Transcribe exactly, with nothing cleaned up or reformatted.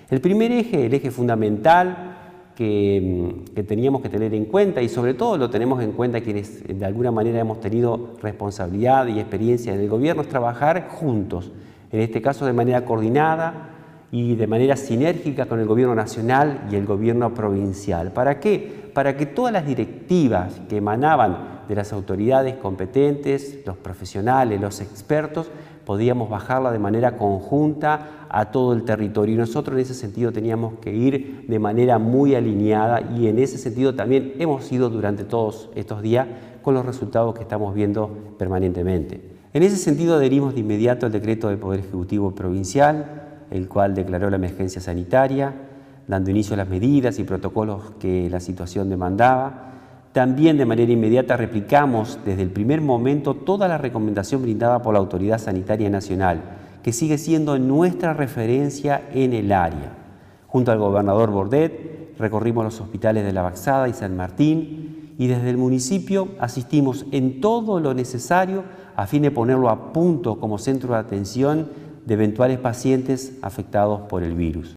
El primer eje, el eje fundamental que, que teníamos que tener en cuenta, y sobre todo lo tenemos en cuenta quienes de alguna manera hemos tenido responsabilidad y experiencia en el gobierno, es trabajar juntos, en este caso de manera coordinada y de manera sinérgica con el gobierno nacional y el gobierno provincial. ¿Para qué? Para que todas las directivas que emanaban de las autoridades competentes, los profesionales, los expertos, podíamos bajarla de manera conjunta a todo el territorio. Y nosotros en ese sentido teníamos que ir de manera muy alineada y en ese sentido también hemos ido durante todos estos días con los resultados que estamos viendo permanentemente. En ese sentido adherimos de inmediato al decreto del Poder Ejecutivo Provincial, el cual declaró la emergencia sanitaria, dando inicio a las medidas y protocolos que la situación demandaba. También de manera inmediata replicamos desde el primer momento toda la recomendación brindada por la Autoridad Sanitaria Nacional, que sigue siendo nuestra referencia en el área. Junto al gobernador Bordet recorrimos los hospitales de La Baxada y San Martín y desde el municipio asistimos en todo lo necesario a fin de ponerlo a punto como centro de atención de eventuales pacientes afectados por el virus.